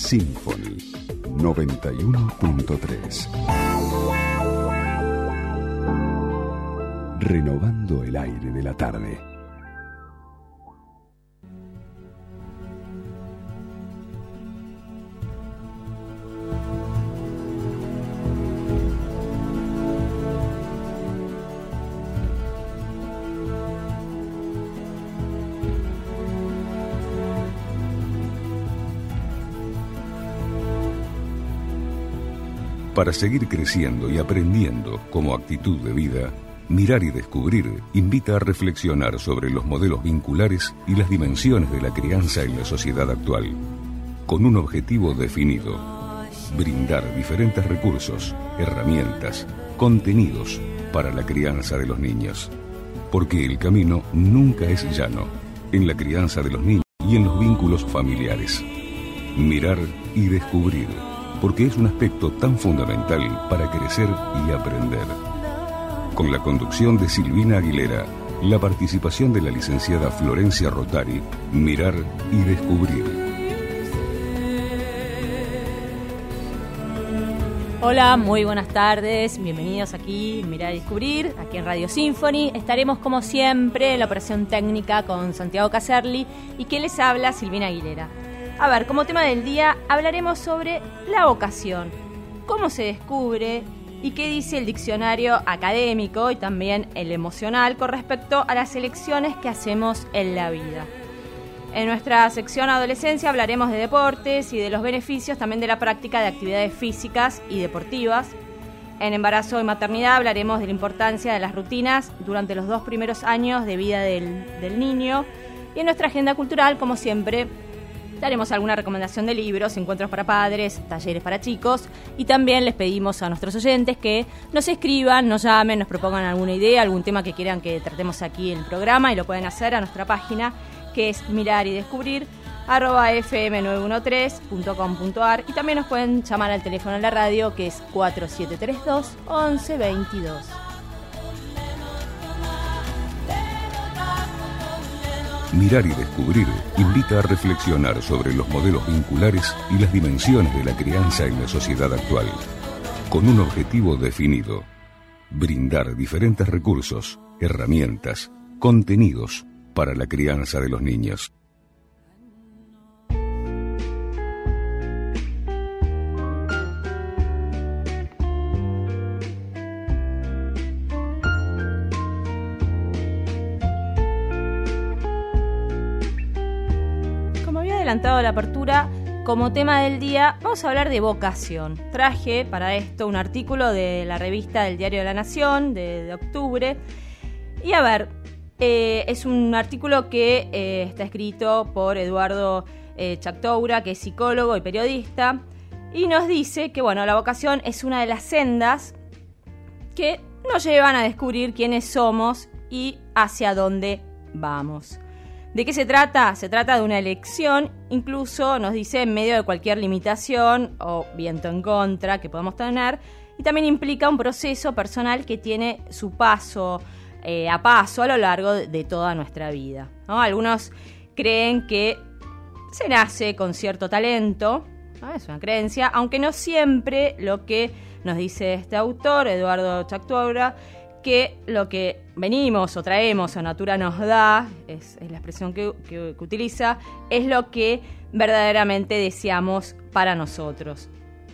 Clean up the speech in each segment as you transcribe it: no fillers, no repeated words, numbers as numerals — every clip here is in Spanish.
Symphony 91.3. Renovando el aire de la tarde. Para seguir creciendo y aprendiendo como actitud de vida, Mirar y Descubrir invita a reflexionar sobre los modelos vinculares y las dimensiones de la crianza en la sociedad actual, con un objetivo definido: brindar diferentes recursos, herramientas, contenidos para la crianza de los niños. Porque el camino nunca es llano en la crianza de los niños y en los vínculos familiares. Mirar y Descubrir, porque es un aspecto tan fundamental para crecer y aprender. Con la conducción de Silvina Aguilera, la participación de la licenciada Florencia Rotari, Mirar y Descubrir. Hola, muy buenas tardes, bienvenidos aquí Mirar y Descubrir, aquí en Radio Symphony. Estaremos como siempre en la operación técnica con Santiago Caserli y que les habla Silvina Aguilera. A ver, como tema del día hablaremos sobre la vocación, cómo se descubre y qué dice el diccionario académico y también el emocional con respecto a las elecciones que hacemos en la vida. En nuestra sección Adolescencia hablaremos de deportes y de los beneficios también de la práctica de actividades físicas y deportivas. En embarazo y maternidad hablaremos de la importancia de las rutinas durante los 2 primeros años de vida del niño. Y en nuestra agenda cultural, como siempre, daremos alguna recomendación de libros, encuentros para padres, talleres para chicos, y también les pedimos a nuestros oyentes que nos escriban, nos llamen, nos propongan alguna idea, algún tema que quieran que tratemos aquí en el programa, y lo pueden hacer a nuestra página, que es mirar y descubrir @fm913.com.ar, y también nos pueden llamar al teléfono de la radio, que es 4732 1122. Mirar y Descubrir invita a reflexionar sobre los modelos vinculares y las dimensiones de la crianza en la sociedad actual, con un objetivo definido: brindar diferentes recursos, herramientas, contenidos para la crianza de los niños. Adelantado la apertura, como tema del día vamos a hablar de vocación. Traje para esto un artículo de la revista del Diario de la Nación de octubre, y a ver, es un artículo que está escrito por Eduardo Chactoura, que es psicólogo y periodista, y nos dice que la vocación es una de las sendas que nos llevan a descubrir quiénes somos y hacia dónde vamos. ¿De qué se trata? Se trata de una elección, incluso nos dice en medio de cualquier limitación o viento en contra que podamos tener, y también implica un proceso personal que tiene su paso a paso a lo largo de toda nuestra vida, ¿no? Algunos creen que se nace con cierto talento, ¿no? Es una creencia, aunque no siempre lo que nos dice este autor, Eduardo Chactoura, que lo que venimos o traemos o natura nos da, es la expresión que utiliza, es lo que verdaderamente deseamos para nosotros.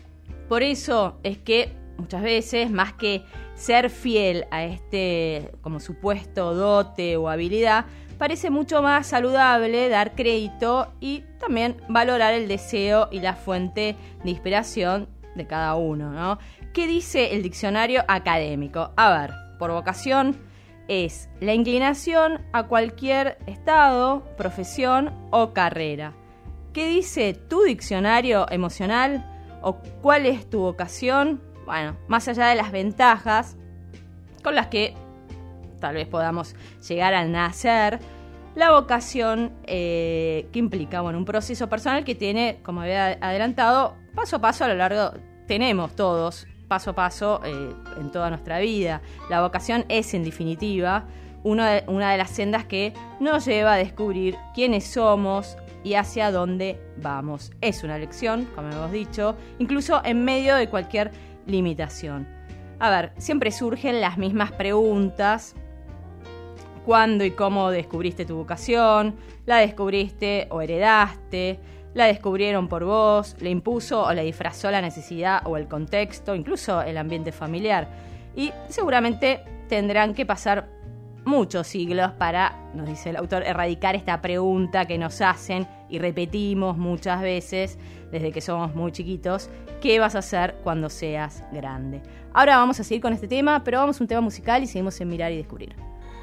Por eso es que muchas veces, más que ser fiel a este como supuesto dote o habilidad, parece mucho más saludable dar crédito y también valorar el deseo y la fuente de inspiración de cada uno, ¿no? ¿Qué dice el diccionario académico? A ver, por vocación es la inclinación a cualquier estado, profesión o carrera. ¿Qué dice tu diccionario emocional? ¿O cuál es tu vocación? Bueno, más allá de las ventajas con las que tal vez podamos llegar al nacer, la vocación que implica un proceso personal que tiene, como había adelantado, paso a paso a lo largo, tenemos todos, paso a paso en toda nuestra vida. La vocación es, en definitiva, una de las sendas que nos lleva a descubrir quiénes somos y hacia dónde vamos. Es una lección, como hemos dicho, incluso en medio de cualquier limitación. A ver, siempre surgen las mismas preguntas. ¿Cuándo y cómo descubriste tu vocación? ¿La descubriste o heredaste? ¿La descubrieron por vos? ¿La impuso o la disfrazó la necesidad o el contexto? Incluso el ambiente familiar. Y seguramente tendrán que pasar muchos siglos para, nos dice el autor, erradicar esta pregunta que nos hacen y repetimos muchas veces desde que somos muy chiquitos: ¿qué vas a hacer cuando seas grande? Ahora vamos a seguir con este tema, pero vamos a un tema musical y seguimos en Mirar y Descubrir.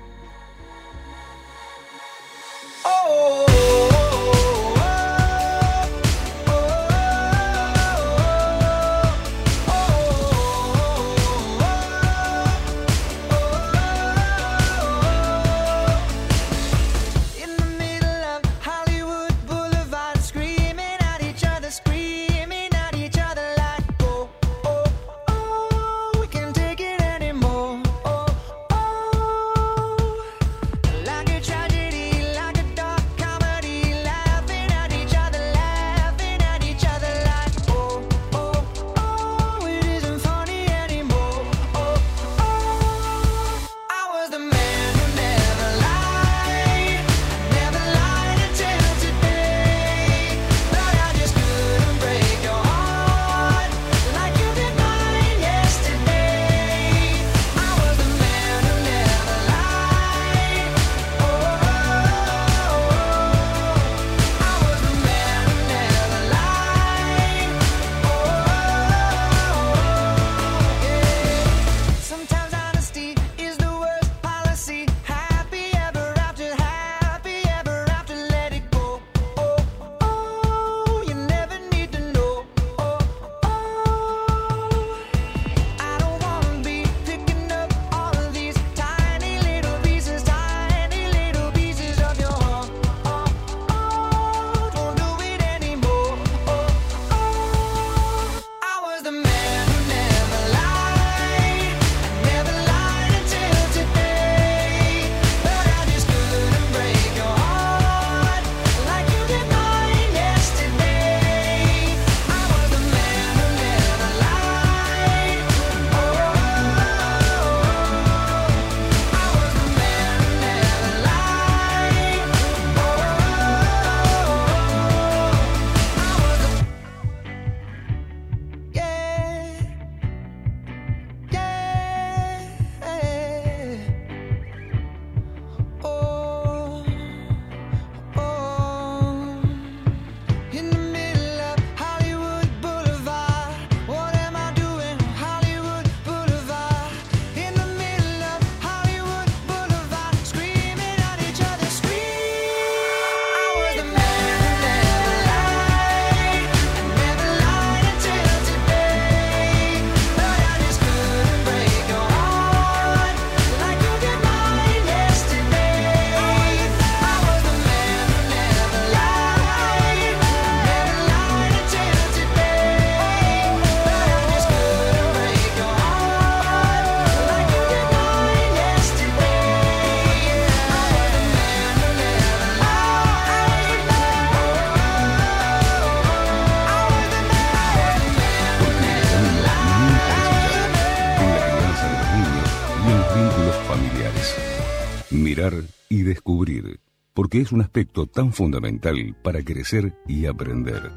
Mirar y descubrir, porque es un aspecto tan fundamental para crecer y aprender.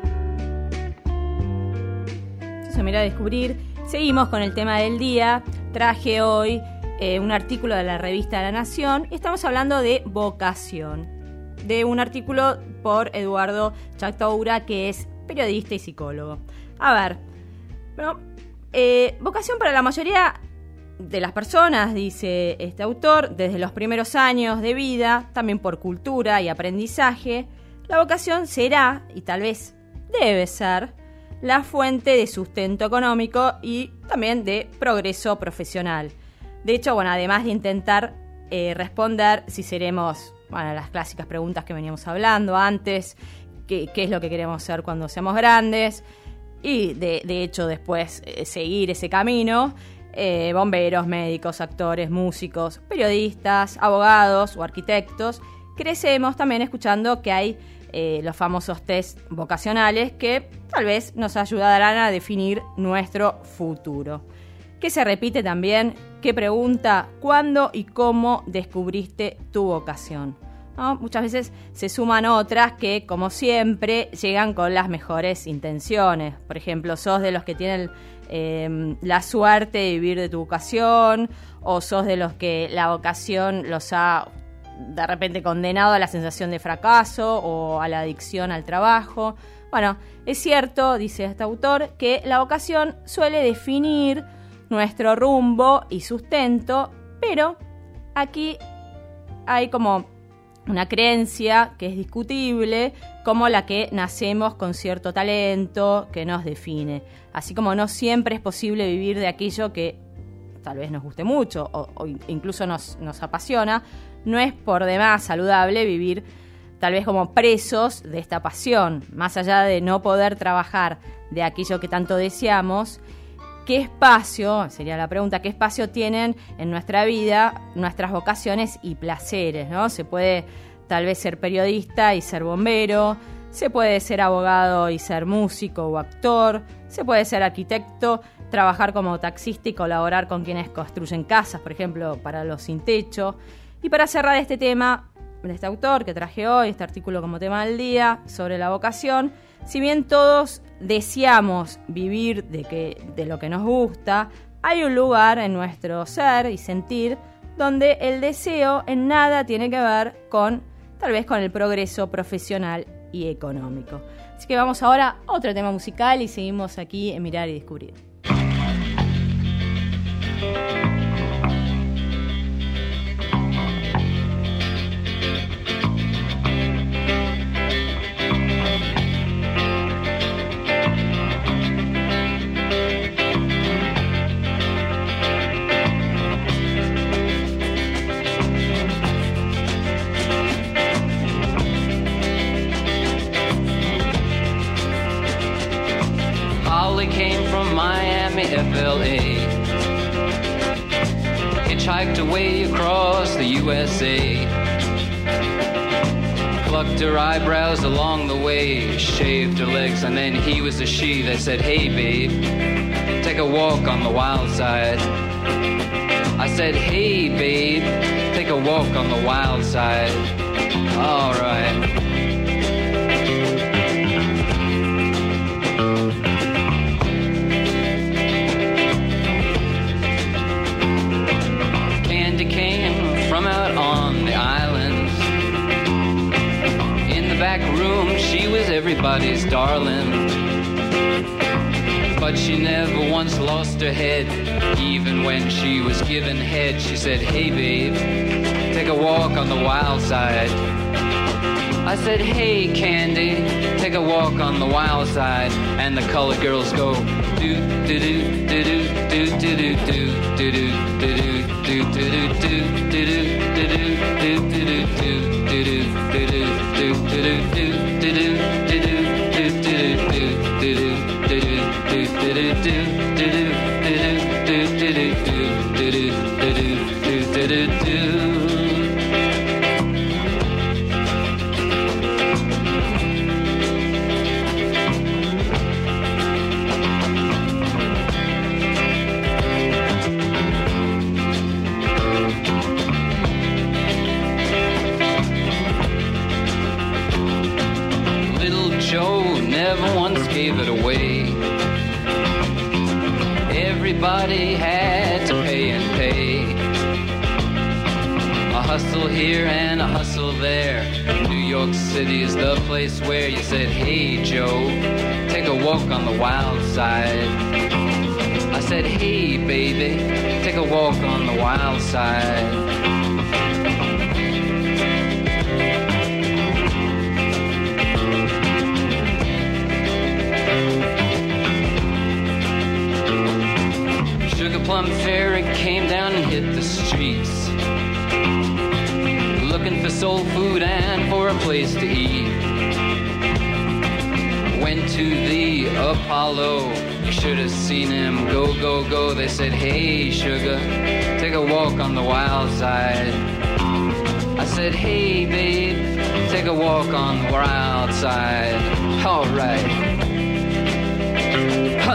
Eso, Mirar y Descubrir. Seguimos con el tema del día. Traje hoy un artículo de la revista La Nación y estamos hablando de vocación, de un artículo por Eduardo Chactaoura, que es periodista y psicólogo. A ver, bueno, vocación para la mayoría de las personas, dice este autor, desde los primeros años de vida, también por cultura y aprendizaje, la vocación será, y tal vez debe ser, la fuente de sustento económico y también de progreso profesional. De hecho, bueno, además de intentar responder si seremos, bueno, las clásicas preguntas que veníamos hablando antes, qué es lo que queremos ser cuando seamos grandes, y de hecho después seguir ese camino. bomberos, médicos, actores, músicos, periodistas, abogados o arquitectos, crecemos también escuchando que hay los famosos test vocacionales que tal vez nos ayudarán a definir nuestro futuro. ¿Qué se repite también? ¿Qué pregunta? ¿Cuándo y cómo descubriste tu vocación? ¿No? Muchas veces se suman otras que, como siempre, llegan con las mejores intenciones. Por ejemplo, sos de los que tienen la suerte de vivir de tu vocación, o sos de los que la vocación los ha de repente condenado a la sensación de fracaso o a la adicción al trabajo. Bueno, es cierto, dice este autor, que la vocación suele definir nuestro rumbo y sustento, pero aquí hay como una creencia que es discutible, como la que nacemos con cierto talento que nos define. Así como no siempre es posible vivir de aquello que tal vez nos guste mucho o incluso nos apasiona, no es por demás saludable vivir tal vez como presos de esta pasión. Más allá de no poder trabajar de aquello que tanto deseamos, ¿qué espacio, sería la pregunta, qué espacio tienen en nuestra vida nuestras vocaciones y placeres, ¿no? Se puede tal vez ser periodista y ser bombero, se puede ser abogado y ser músico o actor, se puede ser arquitecto, trabajar como taxista y colaborar con quienes construyen casas, por ejemplo, para los sin techo. Y para cerrar este tema de este autor que traje hoy, este artículo como tema del día sobre la vocación, si bien todos deseamos vivir de lo que nos gusta, hay un lugar en nuestro ser y sentir donde el deseo en nada tiene que ver con, tal vez, con el progreso profesional y económico. Así que vamos ahora a otro tema musical y seguimos aquí en Mirar y Descubrir. Came from Miami, FLA, hitchhiked away across the USA, plucked her eyebrows along the way, shaved her legs, and then he was a she that said, "Hey babe, take a walk on the wild side." I said, "Hey babe, take a walk on the wild side." All right. From out on the islands, in the back room she was everybody's darling, but she never once lost her head. Even when she was given head, she said, "Hey babe, take a walk on the wild side." I said, "Hey Candy, take a walk on the wild side." And the colored girls go do do do do do do do do do do do do do gave it away. Everybody had to pay and pay. A hustle here and a hustle there. New York City is the place where you said, "Hey Joe, take a walk on the wild side." I said, "Hey baby, take a walk on the wild side." Plum Fairy came down and hit the streets, looking for soul food and for a place to eat. went to the Apollo. You should have seen him go, go, go. They said, hey, sugar, take a walk on the wild side. I said, hey, babe, take a walk on the wild side. All right. Huh.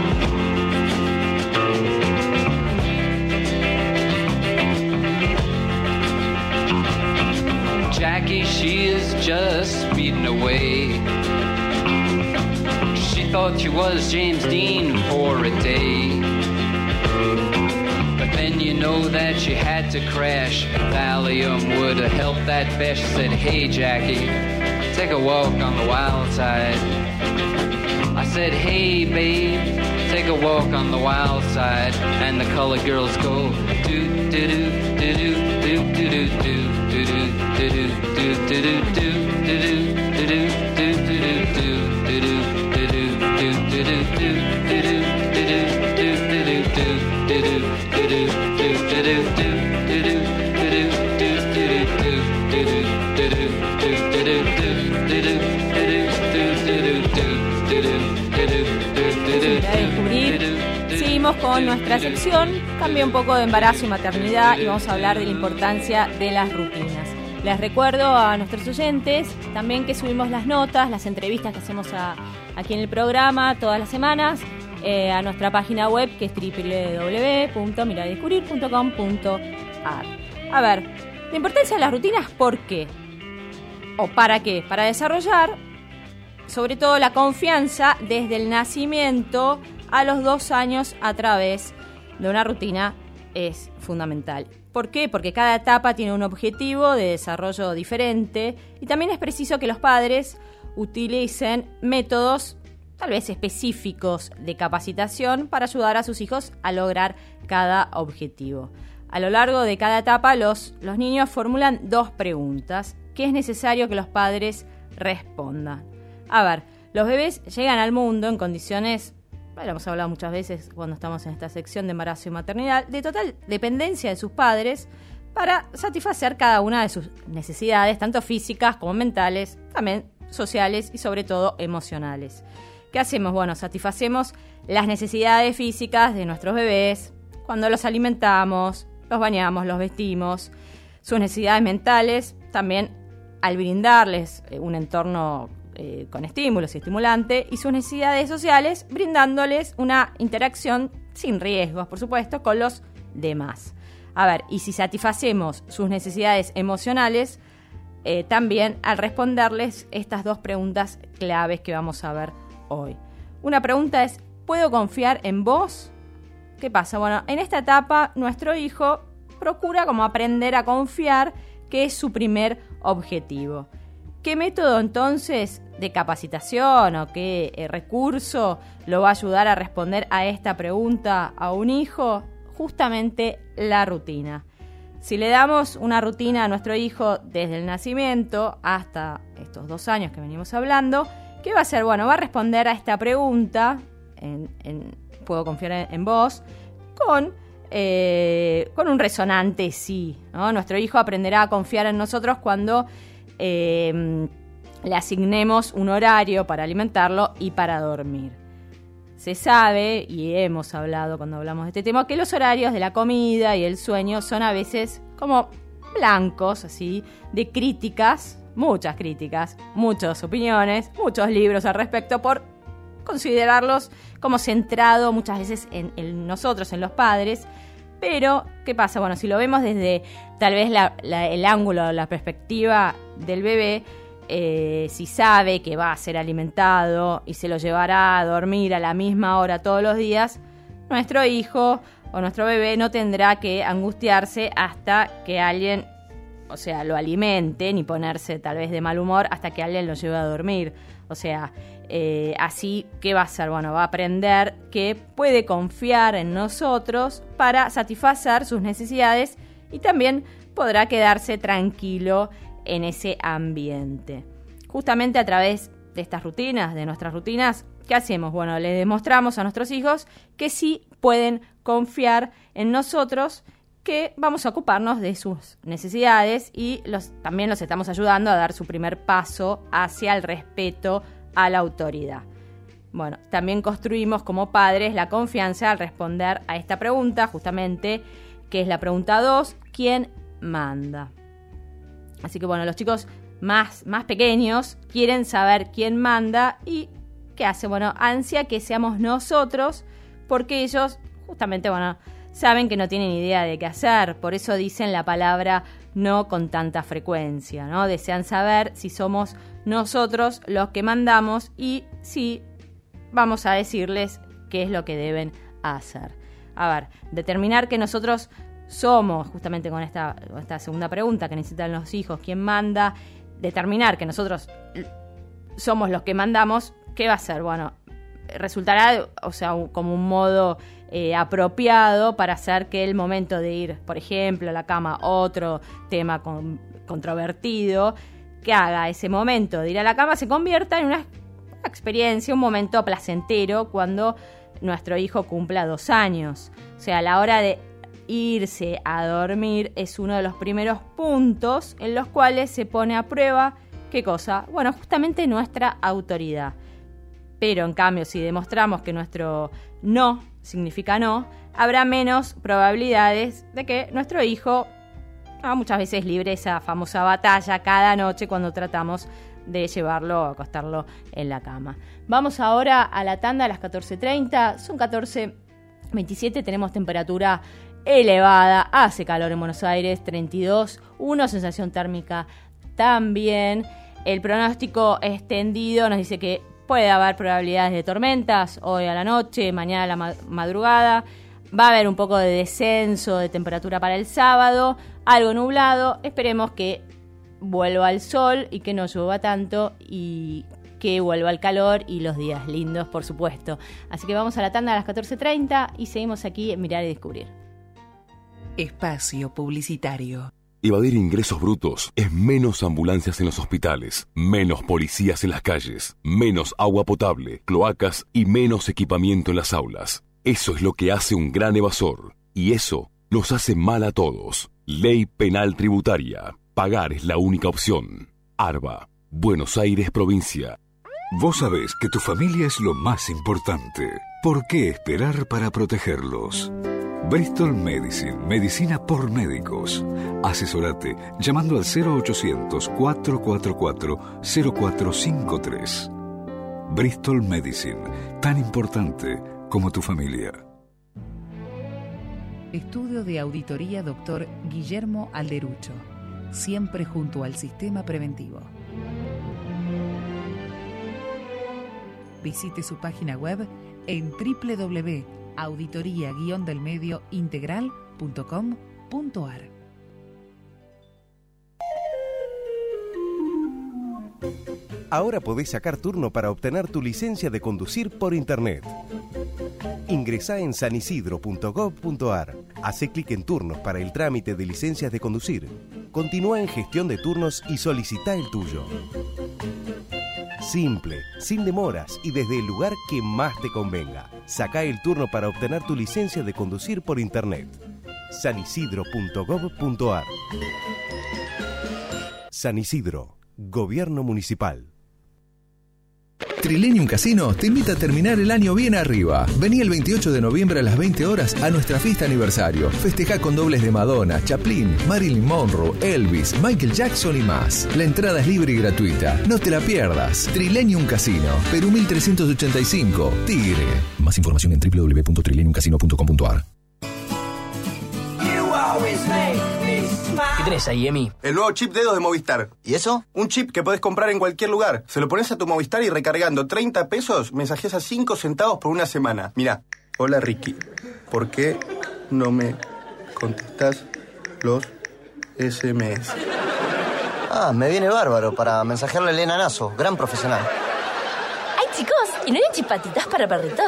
Jackie, she is just speeding away. She thought she was James Dean for a day. But then you know that she had to crash. Valium would have helped that best. She said, hey, Jackie, take a walk on the wild side. I said, hey, babe, take a walk on the wild side. And the colored girls go, do, do, do, do, do, do, do, do, do. Seguimos con nuestra sección, cambia un poco de embarazo y maternidad y vamos a hablar de la importancia de las rutinas. Les recuerdo a nuestros oyentes también que subimos las notas, las entrevistas que hacemos aquí en el programa todas las semanas a nuestra página web que es www.miraydescubrir.com.ar. A ver, la importancia de las rutinas, ¿por qué? ¿O para qué? Para desarrollar sobre todo la confianza desde el nacimiento a los 2 años a través de una rutina es fundamental. ¿Por qué? Porque cada etapa tiene un objetivo de desarrollo diferente y también es preciso que los padres utilicen métodos tal vez específicos de capacitación para ayudar a sus hijos a lograr cada objetivo. A lo largo de cada etapa los niños formulan 2 preguntas que es necesario que los padres respondan. A ver, los bebés llegan al mundo en condiciones, bueno, hemos hablado muchas veces cuando estamos en esta sección de embarazo y maternidad, de total dependencia de sus padres para satisfacer cada una de sus necesidades, tanto físicas como mentales, también sociales y sobre todo emocionales. ¿Qué hacemos? Bueno, satisfacemos las necesidades físicas de nuestros bebés cuando los alimentamos, los bañamos, los vestimos. Sus necesidades mentales también al brindarles un entorno con estímulos y estimulante, y sus necesidades sociales brindándoles una interacción sin riesgos, por supuesto, con los demás. A ver, y si satisfacemos sus necesidades emocionales, también al responderles estas 2 preguntas claves que vamos a ver hoy. Una pregunta es, ¿puedo confiar en vos? ¿Qué pasa? Bueno, en esta etapa nuestro hijo procura como aprender a confiar, que es su primer objetivo. ¿Qué método entonces de capacitación o qué recurso lo va a ayudar a responder a esta pregunta a un hijo? Justamente la rutina. Si le damos una rutina a nuestro hijo desde el nacimiento hasta estos 2 años que venimos hablando, ¿qué va a hacer? Bueno, va a responder a esta pregunta, ¿puedo confiar en vos? Con un resonante sí, ¿no? Nuestro hijo aprenderá a confiar en nosotros cuando le asignemos un horario para alimentarlo y para dormir. Se sabe, y hemos hablado cuando hablamos de este tema, que los horarios de la comida y el sueño son a veces como blancos, así, de críticas, muchas críticas, muchas opiniones, muchos libros al respecto, por considerarlos como centrado muchas veces en nosotros, en los padres. Pero, ¿qué pasa? Bueno, si lo vemos desde tal vez el ángulo, la perspectiva del bebé, si sabe que va a ser alimentado y se lo llevará a dormir a la misma hora todos los días, nuestro hijo o nuestro bebé no tendrá que angustiarse hasta que alguien, o sea, lo alimente, ni ponerse tal vez de mal humor hasta que alguien lo lleve a dormir. O sea, así, ¿qué va a hacer? Bueno, va a aprender que puede confiar en nosotros para satisfacer sus necesidades y también podrá quedarse tranquilo en ese ambiente. Justamente a través de estas rutinas, de nuestras rutinas, ¿qué hacemos? Bueno, les demostramos a nuestros hijos que sí pueden confiar en nosotros, que vamos a ocuparnos de sus necesidades y también los estamos ayudando a dar su primer paso hacia el respeto a la autoridad. Bueno, también construimos como padres la confianza al responder a esta pregunta, justamente, que es la pregunta 2, ¿quién manda? Así que bueno, los chicos más pequeños quieren saber quién manda y ¿qué hace? Bueno, ansia que seamos nosotros, porque ellos justamente, bueno, saben que no tienen idea de qué hacer, por eso dicen la palabra no con tanta frecuencia, ¿no? Desean saber si somos nosotros los que mandamos y si vamos a decirles qué es lo que deben hacer. A ver, determinar que nosotros somos, justamente con esta segunda pregunta que necesitan los hijos, quién manda, determinar que nosotros somos los que mandamos, ¿qué va a ser? Bueno, resultará, o sea, como un modo apropiado para hacer que el momento de ir, por ejemplo, a la cama, otro tema controvertido, que haga ese momento de ir a la cama se convierta en una experiencia, un momento placentero cuando nuestro hijo cumpla 2 años. O sea, a la hora de irse a dormir es uno de los primeros puntos en los cuales se pone a prueba, ¿qué cosa? Bueno, justamente nuestra autoridad. Pero en cambio, si demostramos que nuestro no significa no, habrá menos probabilidades de que nuestro hijo muchas veces libre esa famosa batalla cada noche cuando tratamos de llevarlo o acostarlo en la cama. Vamos ahora a la tanda a las 14:30, son 14:27, tenemos temperatura elevada, hace calor en Buenos Aires, 32,1, sensación térmica también. El pronóstico extendido nos dice que puede haber probabilidades de tormentas hoy a la noche, mañana a la madrugada. Va a haber un poco de descenso de temperatura para el sábado, algo nublado. Esperemos que vuelva el sol y que no llueva tanto y que vuelva el calor y los días lindos, por supuesto. Así que vamos a la tanda a las 14:30 y seguimos aquí en Mirar y Descubrir. Espacio publicitario. Evadir ingresos brutos es menos ambulancias en los hospitales, menos policías en las calles, menos agua potable, cloacas y menos equipamiento en las aulas. Eso es lo que hace un gran evasor, y eso nos hace mal a todos. Ley Penal Tributaria. Pagar es la única opción. ARBA, Buenos Aires, provincia. Vos sabés que tu familia es lo más importante. ¿Por qué esperar para protegerlos? Bristol Medicine, medicina por médicos. Asesorate llamando al 0800-444-0453. Bristol Medicine, tan importante como tu familia. Estudio de Auditoría Dr. Guillermo Alderucho. Siempre junto al sistema preventivo. Visite su página web en www.auditoria-delmediointegral.com.ar. Ahora podés sacar turno para obtener tu licencia de conducir por internet. Ingresá en sanisidro.gov.ar. Hacé clic en turnos para el trámite de licencias de conducir. Continúa en gestión de turnos y solicitá el tuyo. Simple, sin demoras y desde el lugar que más te convenga. Sacá el turno para obtener tu licencia de conducir por internet. sanisidro.gov.ar. San Isidro, Gobierno Municipal. Trilenium Casino te invita a terminar el año bien arriba. Vení el 28 de noviembre a las 20 horas a nuestra fiesta aniversario. Festejá con dobles de Madonna, Chaplin, Marilyn Monroe, Elvis, Michael Jackson y más. La entrada es libre y gratuita. No te la pierdas. Trilenium Casino, Perú 1385, Tigre. Más información en www.trileniumcasino.com.ar. ¿Qué tenés ahí, Emi? El nuevo chip dedos de Movistar. ¿Y eso? Un chip que podés comprar en cualquier lugar. Se lo pones a tu Movistar y recargando 30 pesos, mensajeas a 5 centavos por una semana. Mirá, hola Ricky, ¿por qué no me contestás los SMS? Me viene bárbaro para mensajearle a Elena Nazo, gran profesional. ¡Ay, chicos! ¿Y no hay chipatitas para perritos?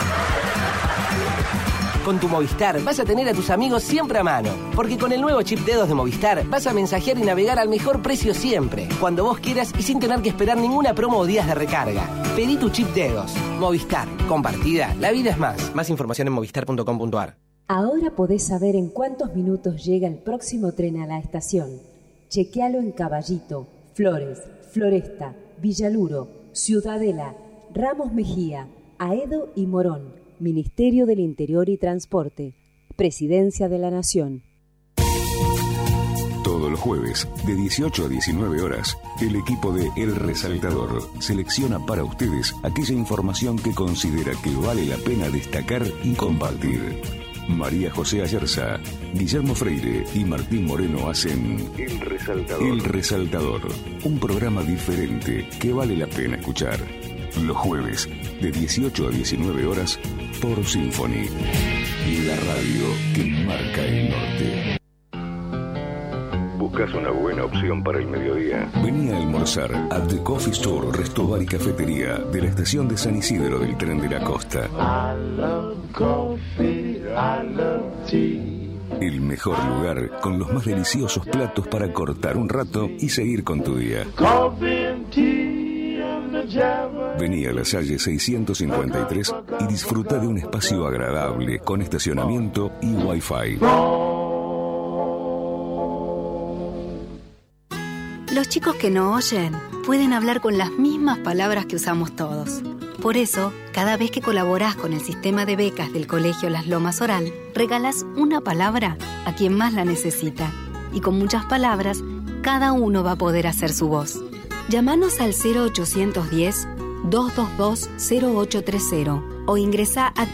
Con tu Movistar vas a tener a tus amigos siempre a mano, porque con el nuevo chip dedos de Movistar vas a mensajear y navegar al mejor precio siempre, cuando vos quieras y sin tener que esperar ninguna promo o días de recarga. Pedí tu chip dedos. Movistar. Compartida. La vida es más. Más información en movistar.com.ar. Ahora podés saber en cuántos minutos llega el próximo tren a la estación. Chequealo en Caballito, Flores, Floresta, Villaluro, Ciudadela, Ramos Mejía, Aedo y Morón, Ministerio del Interior y Transporte, Presidencia de la Nación. Todos los jueves, de 18 a 19 horas, el equipo de El Resaltador selecciona para ustedes aquella información que considera que vale la pena destacar y compartir. María José Ayerza, Guillermo Freire y Martín Moreno hacen El Resaltador. El Resaltador, un programa diferente que vale la pena escuchar. Los jueves, de 18 a 19 horas, por Symphony. La radio que marca el norte. ¿Buscas una buena opción para el mediodía? Vení a almorzar a The Coffee Store, Resto Bar y Cafetería de la estación de San Isidro del Tren de la Costa. I love coffee, I love tea. El mejor lugar con los más deliciosos platos para cortar un rato y seguir con tu día. Vení a la Salle 653 y disfruta de un espacio agradable con estacionamiento y Wi-Fi. Los chicos que no oyen pueden hablar con las mismas palabras que usamos todos. Por eso, cada vez que colaborás con el sistema de becas del Colegio Las Lomas Oral, regalás una palabra a quien más la necesita. Y con muchas palabras, cada uno va a poder hacer su voz. Llámanos al 0810-222-0830 o ingresá a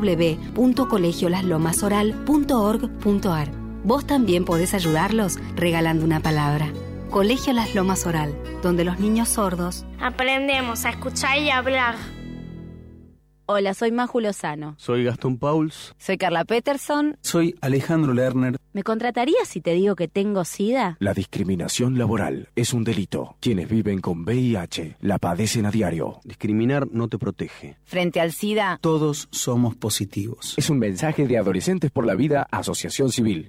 www.colegiolaslomasoral.org.ar. Vos también podés ayudarlos regalando una palabra. Colegio Las Lomas Oral, donde los niños sordos aprendemos a escuchar y hablar. Hola, soy Maju Lozano. Soy Gastón Pauls. Soy Carla Peterson. Soy Alejandro Lerner. ¿Me contratarías si te digo que tengo SIDA? La discriminación laboral es un delito. Quienes viven con VIH la padecen a diario. Discriminar no te protege. Frente al SIDA, todos somos positivos. Es un mensaje de Adolescentes por la Vida, Asociación Civil.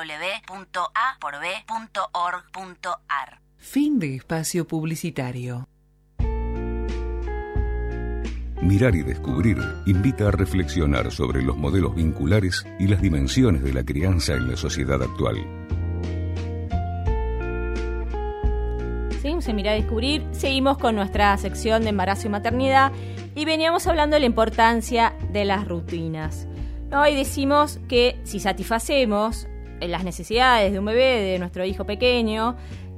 www.a.b.org.ar. Fin de espacio publicitario. Mirar y Descubrir invita a reflexionar sobre los modelos vinculares y las dimensiones de la crianza en la sociedad actual. Seguimos en Mirar y Descubrir, seguimos con nuestra sección de embarazo y maternidad y veníamos hablando de la importancia de las rutinas, ¿no? Y decimos que si satisfacemos las necesidades de un bebé, de nuestro hijo pequeño,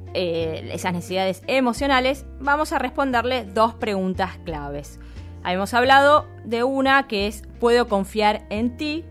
esas necesidades emocionales, vamos a responderle 2 preguntas claves. Habíamos hablado de una que es ¿puedo confiar en ti?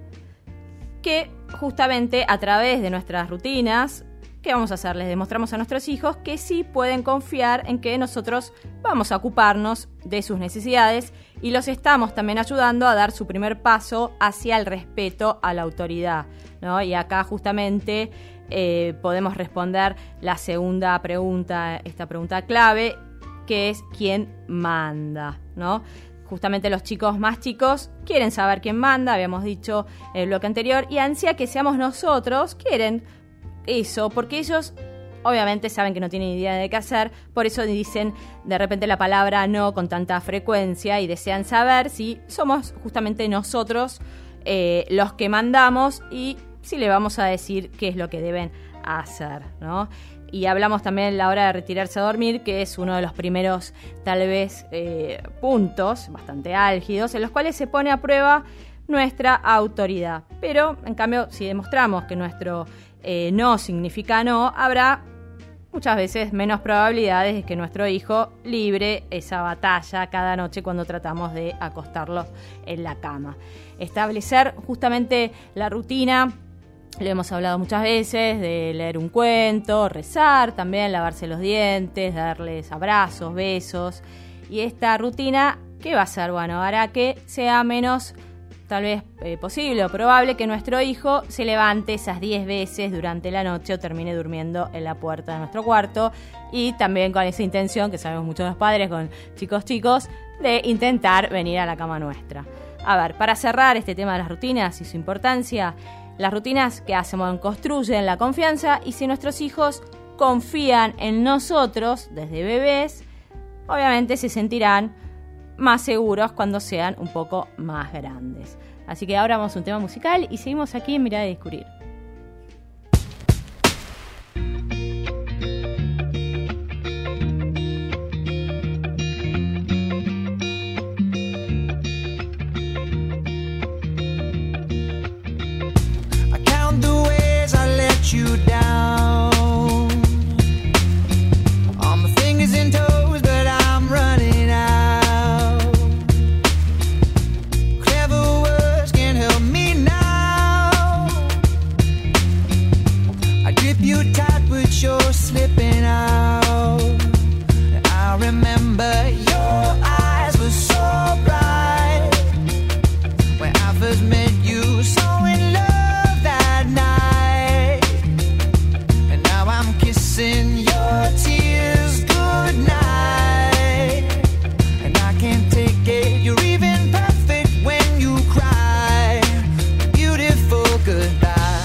Que justamente a través de nuestras rutinas, ¿qué vamos a hacer? Les demostramos a nuestros hijos que sí pueden confiar en que nosotros vamos a ocuparnos de sus necesidades y los estamos también ayudando a dar su primer paso hacia el respeto a la autoridad, ¿no? Y acá justamente podemos responder la segunda pregunta, esta pregunta clave, que es ¿quién manda?, ¿no? Justamente los chicos más chicos quieren saber quién manda, habíamos dicho en el bloque anterior, y ansia que seamos nosotros, quieren eso, porque ellos obviamente saben que no tienen idea de qué hacer, por eso dicen de repente la palabra no con tanta frecuencia y desean saber si somos justamente nosotros los que mandamos y si le vamos a decir qué es lo que deben hacer, ¿no? Y hablamos también de la hora de retirarse a dormir, que es uno de los primeros, tal vez, puntos bastante álgidos, en los cuales se pone a prueba nuestra autoridad. Pero, en cambio, si demostramos que nuestro no significa no, habrá muchas veces menos probabilidades de que nuestro hijo libre esa batalla cada noche cuando tratamos de acostarlo en la cama. Establecer justamente la rutina. Lo hemos hablado muchas veces, de leer un cuento, rezar, también lavarse los dientes, darles abrazos, besos. Y esta rutina, ¿qué va a hacer? Bueno, hará que sea menos, tal vez posible o probable, que nuestro hijo se levante esas 10 veces durante la noche o termine durmiendo en la puerta de nuestro cuarto. Y también con esa intención, que sabemos muchos de los padres con chicos, de intentar venir a la cama nuestra. A ver, para cerrar este tema de las rutinas y su importancia, las rutinas que hacemos construyen la confianza y si nuestros hijos confían en nosotros desde bebés, obviamente se sentirán más seguros cuando sean un poco más grandes. Así que ahora vamos a un tema musical y seguimos aquí en Mirar y Descubrir. remember your eyes were so bright when I first met you, so in love that night. And now I'm kissing your tears goodnight. And I can't take it, you're even perfect when you cry. Beautiful goodbye.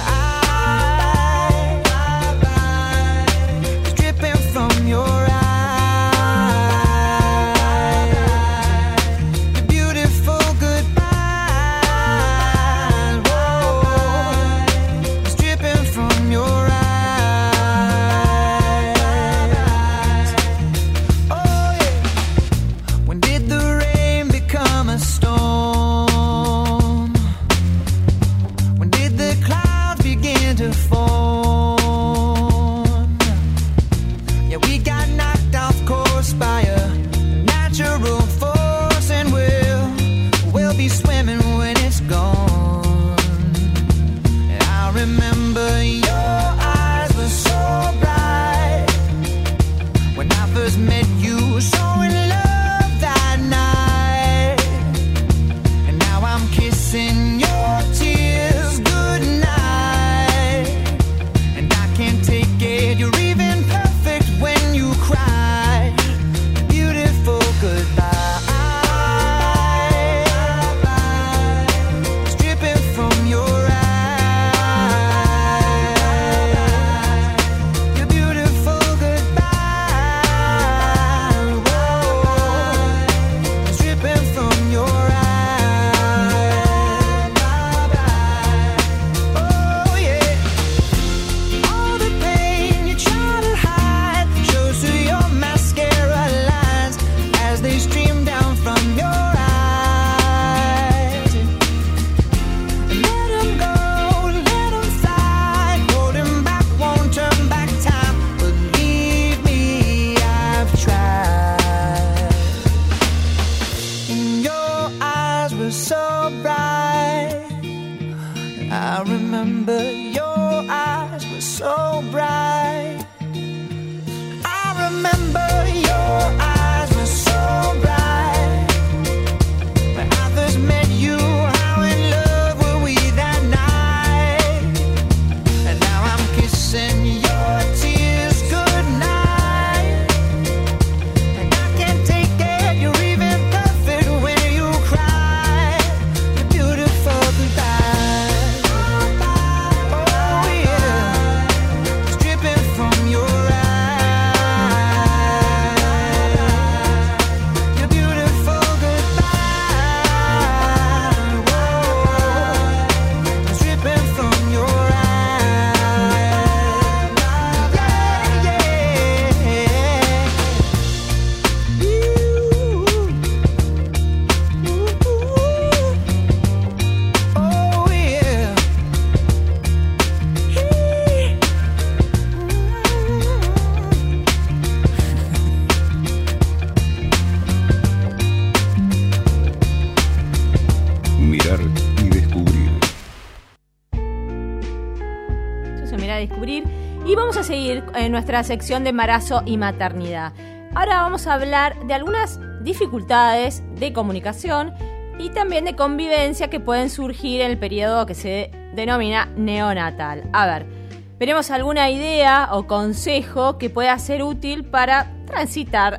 En nuestra sección de embarazo y maternidad. Ahora vamos a hablar de algunas dificultades de comunicación y también de convivencia que pueden surgir en el periodo que se denomina neonatal. A ver, veremos alguna idea o consejo que pueda ser útil para transitar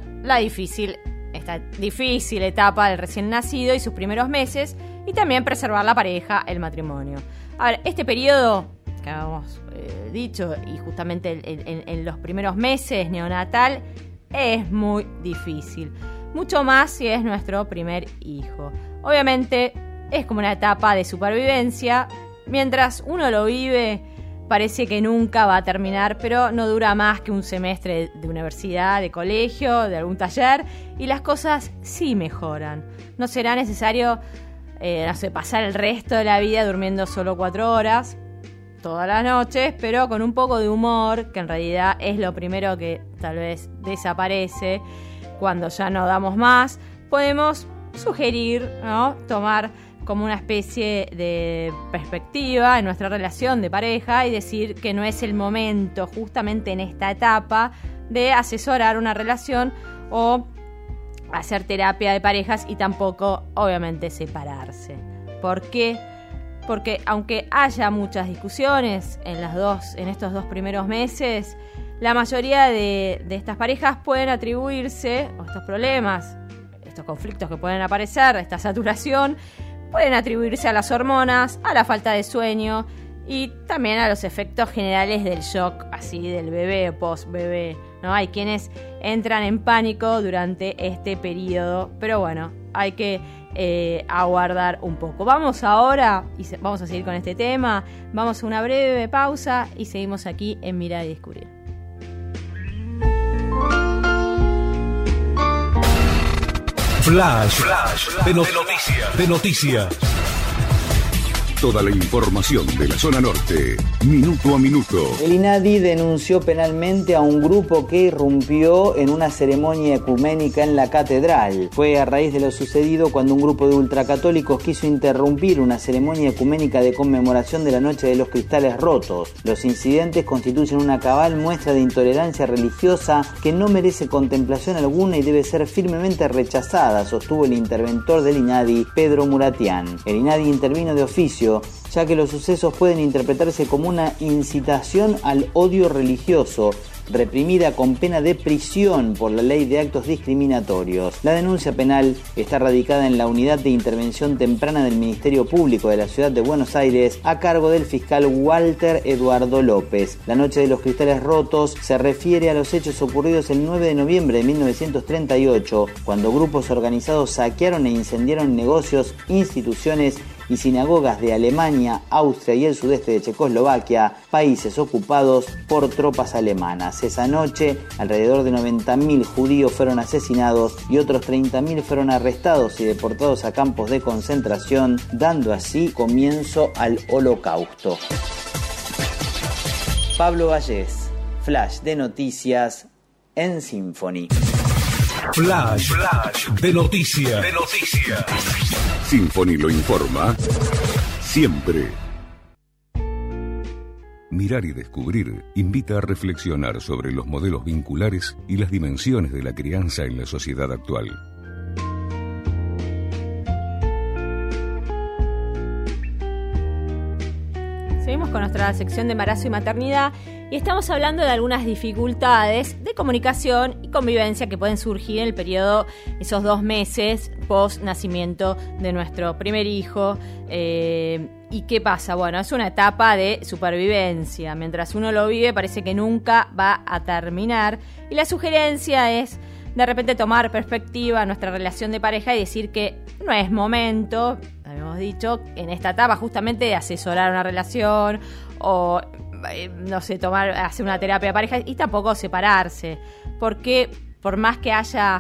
esta difícil etapa del recién nacido y sus primeros meses, y también preservar la pareja, el matrimonio. A ver, este periodo que habíamos dicho, y justamente en los primeros meses neonatal, es muy difícil. Mucho más si es nuestro primer hijo. Obviamente es como una etapa de supervivencia. Mientras uno lo vive, parece que nunca va a terminar, pero no dura más que un semestre de universidad, de colegio, de algún taller, y las cosas sí mejoran. No será necesario pasar el resto de la vida durmiendo solo 4 horas todas las noches, pero con un poco de humor, que en realidad es lo primero que tal vez desaparece cuando ya no damos más. Podemos sugerir, ¿no?, tomar como una especie de perspectiva en nuestra relación de pareja y decir que no es el momento, justamente en esta etapa, de asesorar una relación o hacer terapia de parejas y tampoco, obviamente, separarse. ¿Por qué? Porque aunque haya muchas discusiones en estos 2 primeros meses, la mayoría de estas parejas pueden atribuirse, o estos problemas, estos conflictos que pueden aparecer, esta saturación, pueden atribuirse a las hormonas, a la falta de sueño y también a los efectos generales del shock, así del bebé o post-bebé, ¿no? Hay quienes entran en pánico durante este periodo, pero bueno, hay que aguardar un poco. Vamos ahora, y vamos a seguir con este tema, vamos a una breve pausa y seguimos aquí en Mirar y Descubrir. Flash de noticias. Toda la información de la zona norte, minuto a minuto. El INADI denunció penalmente a un grupo que irrumpió en una ceremonia ecuménica en la catedral. Fue a raíz de lo sucedido cuando un grupo de ultracatólicos quiso interrumpir una ceremonia ecuménica de conmemoración de la Noche de los Cristales Rotos. Los incidentes constituyen una cabal muestra de intolerancia religiosa que no merece contemplación alguna y debe ser firmemente rechazada, sostuvo el interventor del INADI, Pedro Muratián. El INADI intervino de oficio, ya que los sucesos pueden interpretarse como una incitación al odio religioso, reprimida con pena de prisión por la Ley de Actos Discriminatorios. La denuncia penal está radicada en la Unidad de Intervención Temprana del Ministerio Público de la Ciudad de Buenos Aires, a cargo del fiscal Walter Eduardo López. La Noche de los Cristales Rotos se refiere a los hechos ocurridos el 9 de noviembre de 1938, cuando grupos organizados saquearon e incendiaron negocios, instituciones y sinagogas de Alemania, Austria y el sudeste de Checoslovaquia, países ocupados por tropas alemanas. Esa noche, alrededor de 90.000 judíos fueron asesinados y otros 30.000 fueron arrestados y deportados a campos de concentración, dando así comienzo al Holocausto. Pablo Vallés, Flash de Noticias en Symphony. Flash de noticias. Symphony lo informa siempre. Mirar y Descubrir invita a reflexionar sobre los modelos vinculares y las dimensiones de la crianza en la sociedad actual. Seguimos con nuestra sección de embarazo y maternidad y estamos hablando de algunas dificultades de comunicación y convivencia que pueden surgir en el periodo, esos 2 meses post nacimiento de nuestro primer hijo. ¿Y qué pasa? Bueno, es una etapa de supervivencia. Mientras uno lo vive parece que nunca va a terminar y la sugerencia es de repente tomar perspectiva a nuestra relación de pareja y decir que no es momento, habíamos dicho, en esta etapa justamente de asesorar una relación o, no sé, hacer una terapia de pareja y tampoco separarse. Porque por más que haya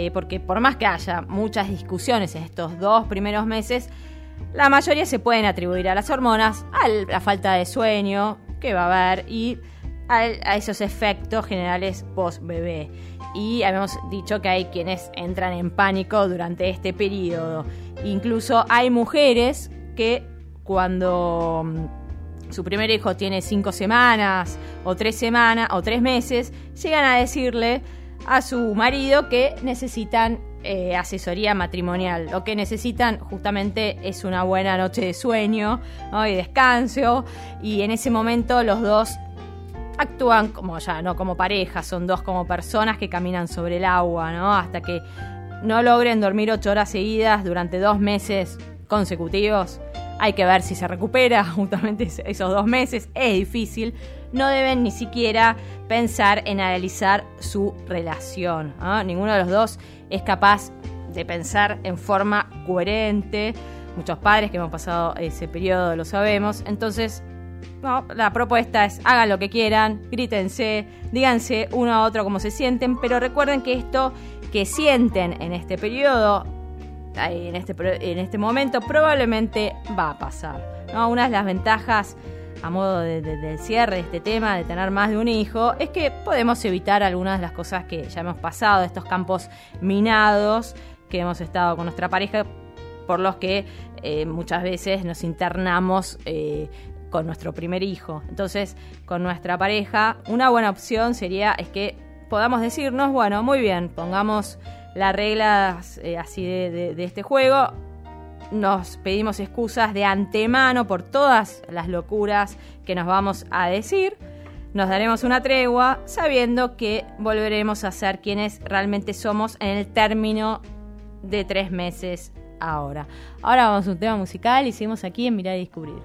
muchas discusiones en estos 2 primeros meses, la mayoría se pueden atribuir a las hormonas, a la falta de sueño que va a haber y a esos efectos generales post-bebé. Y habíamos dicho que hay quienes entran en pánico durante este periodo. Incluso hay mujeres que cuando su primer hijo tiene 5 semanas o 3 semanas o 3 meses, llegan a decirle a su marido que necesitan asesoría matrimonial. Lo que necesitan justamente es una buena noche de sueño, ¿no? Y descanso, y en ese momento los dos actúan no como pareja, son 2 como personas que caminan sobre el agua, ¿no? Hasta que no logren dormir 8 horas seguidas durante 2 meses consecutivos. Hay que ver si se recupera justamente esos 2 meses. Es difícil. No deben ni siquiera pensar en analizar su relación, ¿no? Ninguno de los dos es capaz de pensar en forma coherente. Muchos padres que hemos pasado ese periodo lo sabemos. Entonces, no, la propuesta es hagan lo que quieran, grítense, díganse uno a otro cómo se sienten, pero recuerden que esto que sienten en este periodo, en este momento, probablemente va a pasar, ¿no? Una de las ventajas, a modo del cierre de este tema, de tener más de un hijo, es que podemos evitar algunas de las cosas que ya hemos pasado, estos campos minados que hemos estado con nuestra pareja, por los que muchas veces nos internamos con nuestro primer hijo. Entonces, con nuestra pareja, una buena opción es que podamos decirnos, bueno, muy bien, pongamos las reglas así de este juego, nos pedimos excusas de antemano por todas las locuras que nos vamos a decir, nos daremos una tregua sabiendo que volveremos a ser quienes realmente somos en el término de 3 meses ahora. Ahora vamos a un tema musical y seguimos aquí en Mirar y Descubrir.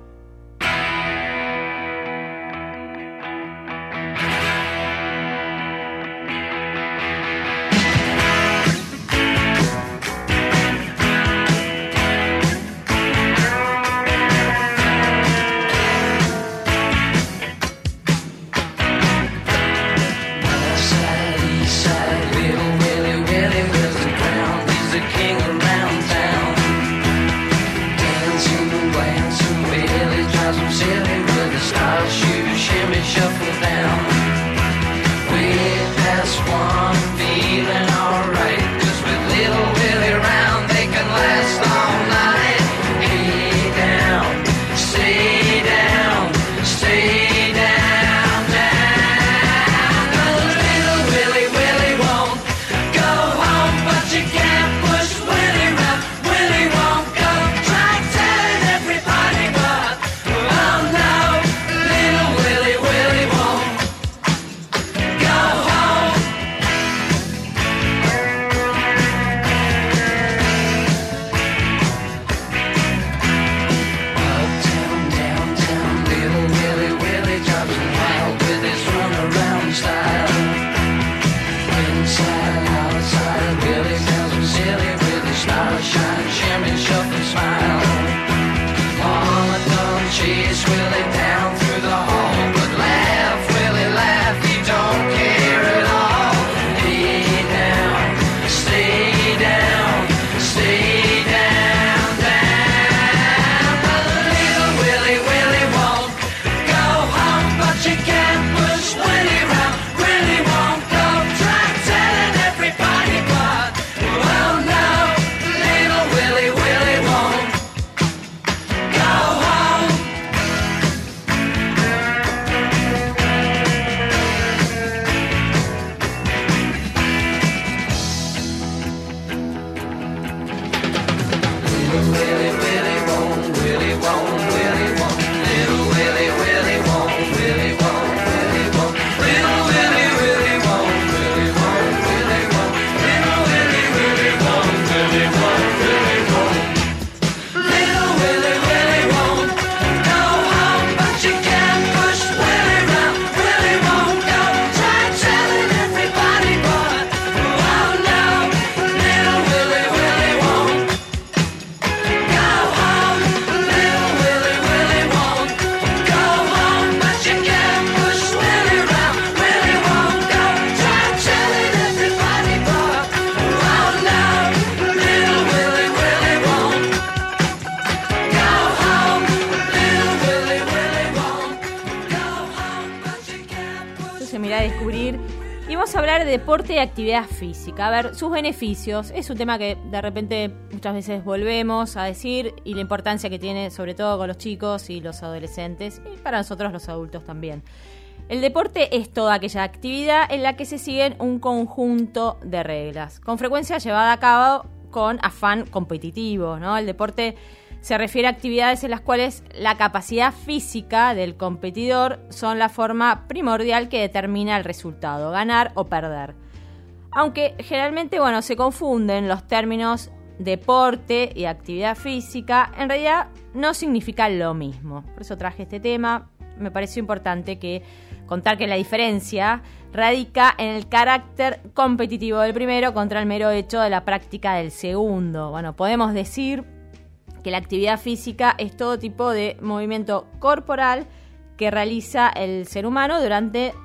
Deporte y actividad física. A ver, sus beneficios. Es un tema que de repente muchas veces volvemos a decir y la importancia que tiene sobre todo con los chicos y los adolescentes y para nosotros los adultos también. El deporte es toda aquella actividad en la que se siguen un conjunto de reglas, con frecuencia llevada a cabo con afán competitivo, ¿no? El deporte se refiere a actividades en las cuales la capacidad física del competidor son la forma primordial que determina el resultado, ganar o perder. Aunque generalmente, se confunden los términos deporte y actividad física, en realidad no significan lo mismo. Por eso traje este tema. Me pareció importante contar que la diferencia radica en el carácter competitivo del primero contra el mero hecho de la práctica del segundo. Podemos decir que la actividad física es todo tipo de movimiento corporal que realiza el ser humano durante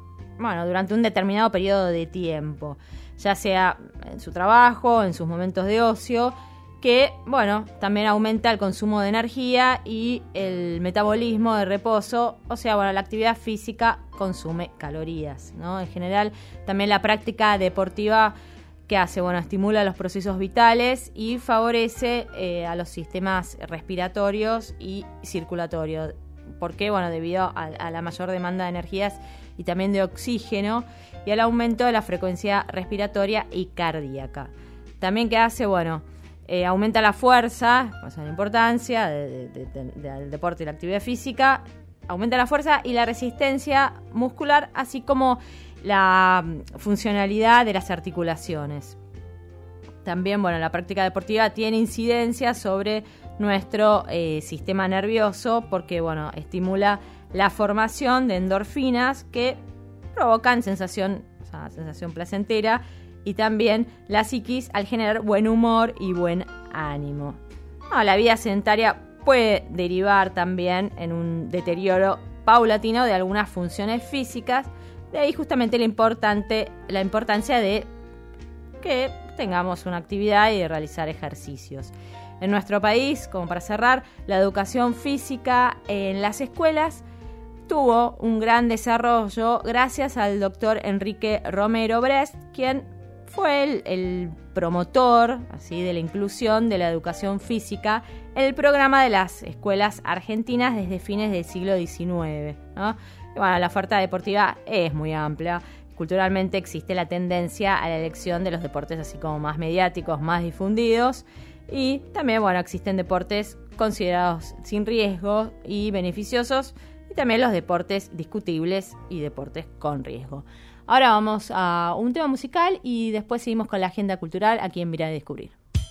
un determinado periodo de tiempo, ya sea en su trabajo, en sus momentos de ocio, que también aumenta el consumo de energía y el metabolismo de reposo, la actividad física consume calorías, ¿no? En general, también la práctica deportiva que hace, estimula los procesos vitales y favorece a los sistemas respiratorios y circulatorios. porque, bueno, debido a la mayor demanda de energías y también de oxígeno y al aumento de la frecuencia respiratoria y cardíaca. También que hace, aumenta la fuerza, o sea, la importancia del deporte y la actividad física, aumenta la fuerza y la resistencia muscular, así como la funcionalidad de las articulaciones. También, la práctica deportiva tiene incidencia sobre nuestro sistema nervioso porque, estimula la formación de endorfinas que provocan sensación placentera y también la psiquis al generar buen humor y buen ánimo. La vida sedentaria puede derivar también en un deterioro paulatino de algunas funciones físicas, de ahí justamente la importancia de que tengamos una actividad y de realizar ejercicios. En nuestro país, como para cerrar, la educación física en las escuelas tuvo un gran desarrollo gracias al doctor Enrique Romero Brest, quien fue el promotor de la inclusión de la educación física en el programa de las escuelas argentinas desde fines del siglo XIX, ¿no? Y la oferta deportiva es muy amplia. Culturalmente existe la tendencia a la elección de los deportes así como más mediáticos, más difundidos, y también existen deportes considerados sin riesgo y beneficiosos, y también los deportes discutibles y deportes con riesgo. Ahora vamos a un tema musical y después seguimos con la agenda cultural aquí en Mirar y Descubrir.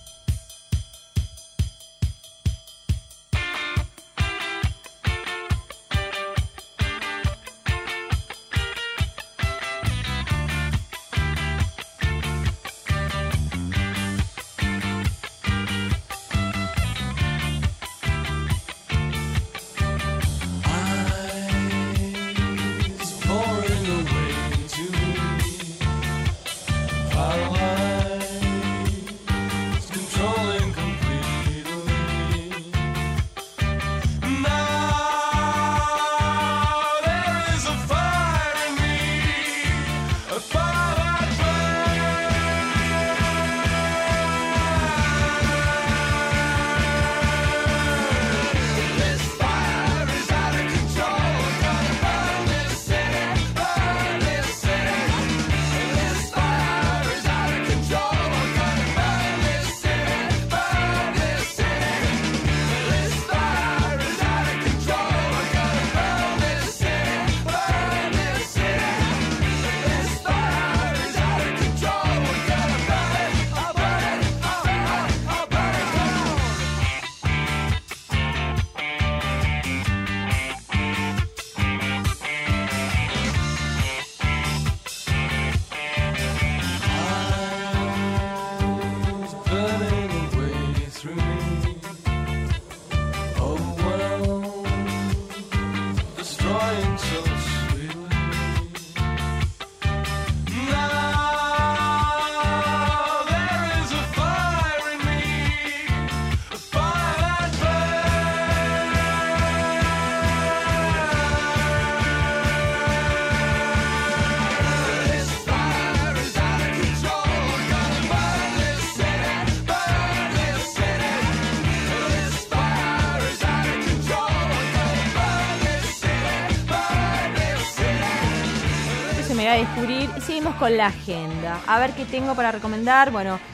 Descubrir. Y seguimos con la agenda. A ver qué tengo para recomendar.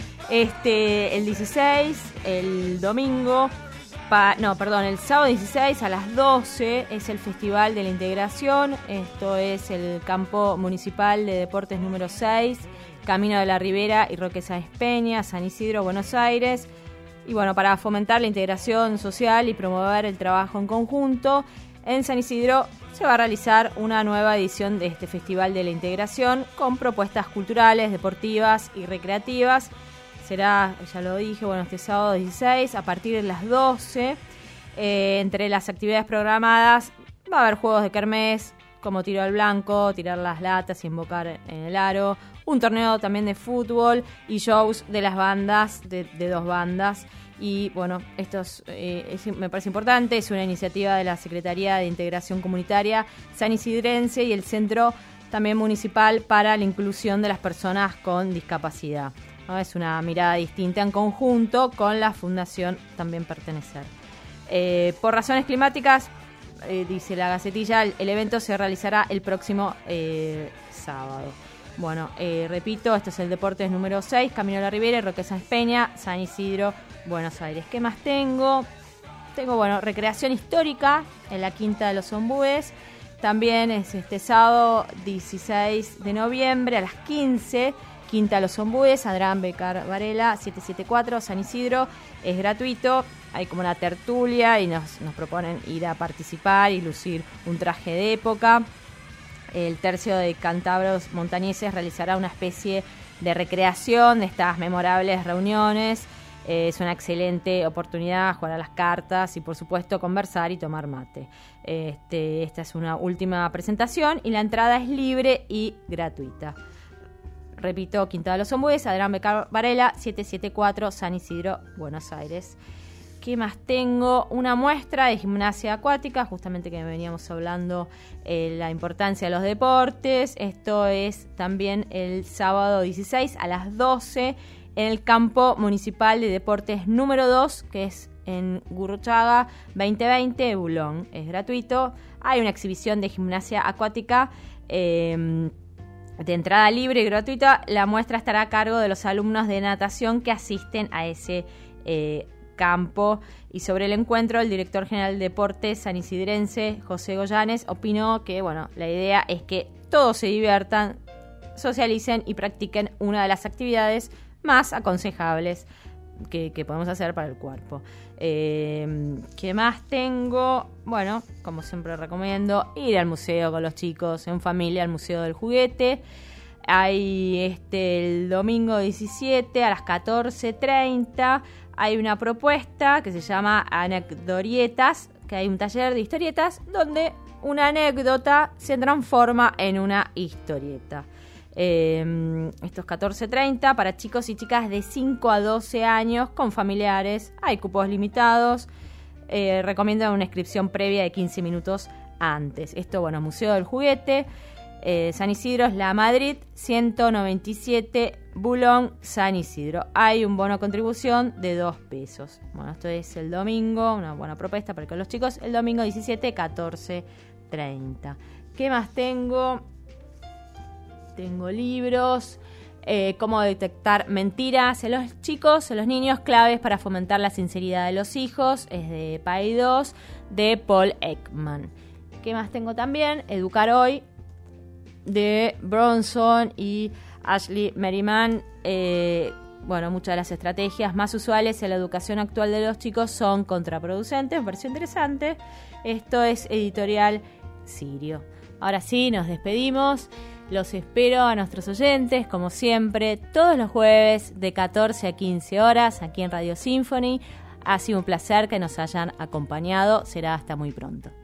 El 16, el domingo, el sábado 16 a las 12 es el Festival de la Integración. Esto es el campo municipal de deportes número 6, Camino de la Ribera y Roque Sáenz Peña, San Isidro, Buenos Aires. Y para fomentar la integración social y promover el trabajo en conjunto, en San Isidro se va a realizar una nueva edición de este Festival de la Integración con propuestas culturales, deportivas y recreativas. Será, ya lo dije, este sábado 16 a partir de las 12. Entre las actividades programadas va a haber juegos de kermés como tiro al blanco, tirar las latas y invocar en el aro, un torneo también de fútbol y shows de las bandas, de 2 bandas. Y esto me parece importante, es una iniciativa de la Secretaría de Integración Comunitaria Sanisidrense y el Centro también Municipal para la Inclusión de las Personas con Discapacidad, ¿no? Es una mirada distinta en conjunto con la Fundación También Pertenecer. Por razones climáticas dice la Gacetilla, el evento se realizará el próximo sábado. Bueno, repito, esto es el Deportes número 6, Camino a la Ribera, Roque Sáenz Peña, San Isidro, Buenos Aires. ¿Qué más tengo? Tengo, bueno, recreación histórica en la Quinta de los Ombúes. También es este sábado 16 de noviembre a las 15, Quinta de los Ombúes, Adrián Becar Varela, 774, San Isidro. Es gratuito, hay como una tertulia y nos proponen ir a participar y lucir un traje de época. El tercio de cántabros montañeses realizará una especie de recreación de estas memorables reuniones. Es una excelente oportunidad jugar a las cartas y, por supuesto, conversar y tomar mate. Esta es una última presentación y la entrada es libre y gratuita. Repito, Quinta de los Ombúes, Adrián Becar Varela, 774, San Isidro, Buenos Aires. ¿Qué más tengo? Una muestra de gimnasia acuática, justamente que veníamos hablando la importancia de los deportes. Esto es también el sábado 16 a las 12 en el campo municipal de deportes número 2, que es en Gurruchaga 2020, Bulón. Es gratuito. Hay una exhibición de gimnasia acuática de entrada libre y gratuita. La muestra estará a cargo de los alumnos de natación que asisten a ese campo. Y sobre el encuentro, el director general de deportes sanisidrense, José Goyanes, opinó que, bueno, la idea es que todos se diviertan, socialicen y practiquen una de las actividades más aconsejables que podemos hacer para el cuerpo. ¿Qué más tengo? Bueno, como siempre recomiendo, ir al museo con los chicos en familia, al Museo del Juguete. Hay el domingo 17 a las 14:30 hay una propuesta que se llama Anecdorietas, que hay un taller de historietas donde una anécdota se transforma en una historieta. Esto es 14:30 para chicos y chicas de 5 a 12 años con familiares. Hay cupos limitados. Recomiendo una inscripción previa de 15 minutos antes. Esto, bueno, Museo del Juguete, San Isidro es La Madrid, 197, Bulón, San Isidro. Hay un bono contribución de 2 pesos. Bueno, esto es el domingo, una buena propuesta para que los chicos, el domingo 17, 14:30. ¿Qué más tengo? Tengo libros, cómo detectar mentiras en los chicos, en los niños, claves para fomentar la sinceridad de los hijos, es de PAI 2, de Paul Ekman. ¿Qué más tengo también? Educar Hoy, de Bronson y Ashley Merriman. Bueno, muchas de las estrategias más usuales en la educación actual de los chicos son contraproducentes, me pareció interesante. Esto es editorial Sirio. Ahora sí, nos despedimos. Los espero a nuestros oyentes, como siempre, todos los jueves de 14 a 15 horas aquí en Radio Symphony. Ha sido un placer que nos hayan acompañado. Será hasta muy pronto.